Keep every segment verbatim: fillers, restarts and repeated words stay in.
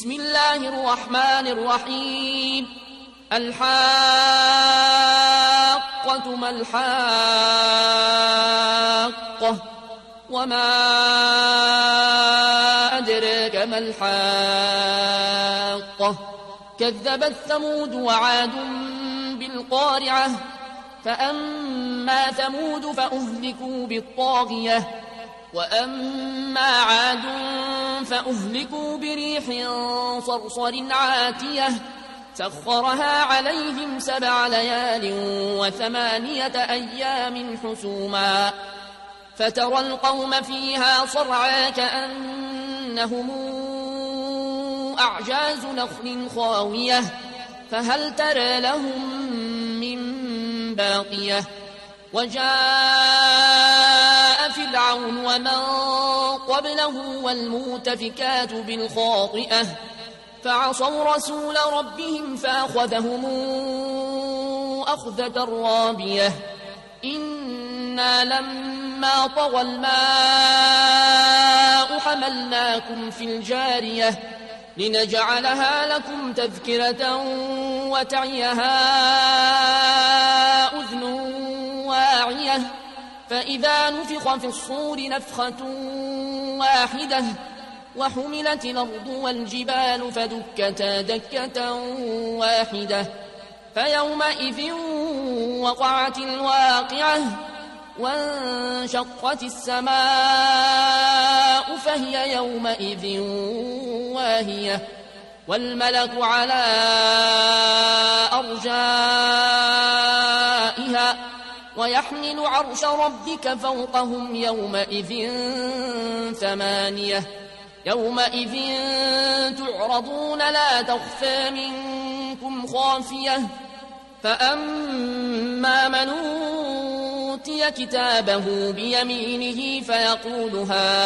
بسم الله الرحمن الرحيم الحاقة ما الحاقة وما أدراك ما الحاقة كذبت ثمود وعاد بالقارعة فأما ثمود فأهلكوا بالطاغية وأما عاد فأهلكوا بريح صرصر عاتية سخرها عليهم سبع ليال وثمانية أيام حسوما فترى القوم فيها صرعا كأنهم أعجاز نخل خاوية فهل ترى لهم من باقية وجاء فرعون ومن قبله والمؤتفكات بالخاطئة فعصوا رسول ربهم فأخذهم أخذة رابية إنا لما طغى الماء حملناكم في الجارية لنجعلها لكم تذكرة وتعيها أذن واعية فإذا نفخ في الصور نفخة واحدة وحملت الأرض والجبال فدكتا دكة واحدة فيومئذ وقعت الواقعة وانشقت السماء فهي يومئذ واهية والملك على أرجائها ويحمل عرش ربك فوقهم يومئذ ثمانية يومئذ تعرضون لا تخفى منكم خافية فأما من أوتي كتابه بيمينه فيقول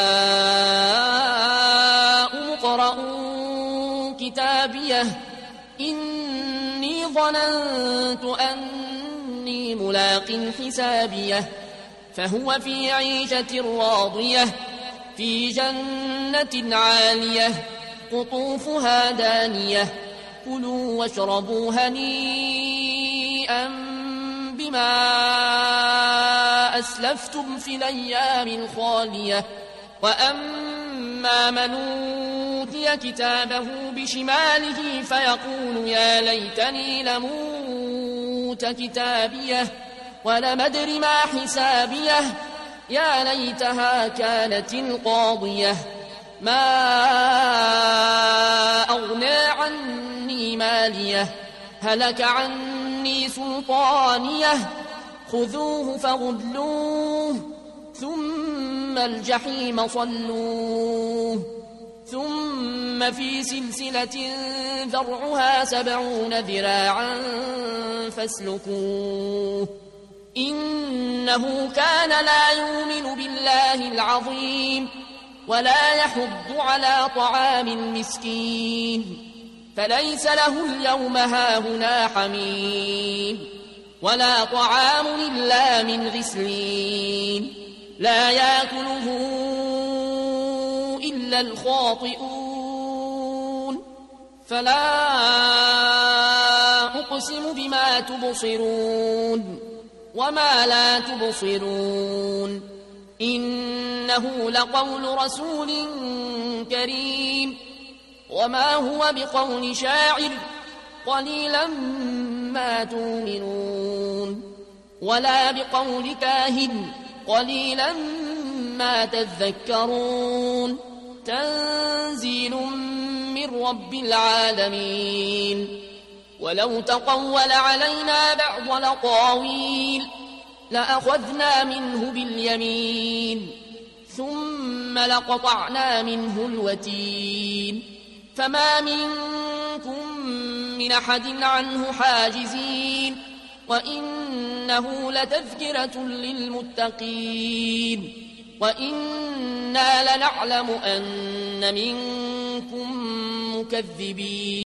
هاؤم اقرءوا كتابيه إني ظننت أني ملاق حسابيه فهو في عيشة راضية في جنة عالية قطوفها دانية كلوا واشربوا هنيئا بما أسلفتم في الأيام الخالية وأما من أوتي كتابه بشماله فيقول يا ليتني لموت كتابيه ولم أدر ما حسابيه يا ليتها كانت القاضية ما أغنى عني ماليه هلك عني سلطانيه خذوه فغلوه ثم الجحيم صلوه ثم في سلسلة ذرعها سبعون ذراعا فاسلكوه إنه كان لا يؤمن بالله العظيم ولا يحض على طعام المسكين فليس له اليوم هاهنا حميم ولا طعام إلا من غسلين لا يأكله إلا الخاطئون فلا أقسم بما تبصرون وما لا تبصرون إنه لقول رسول كريم وما هو بقول شاعر قليلا ما تؤمنون ولا بقول كاهن قليلا ما تذكرون تنزيل من رب العالمين ولو تقول علينا بعض الأقاويل لأخذنا منه باليمين ثم لقطعنا منه الوتين فما منكم من أحد عنه حاجزين وإنه لتذكرة للمتقين وإنا لنعلم أن منكم مكذبين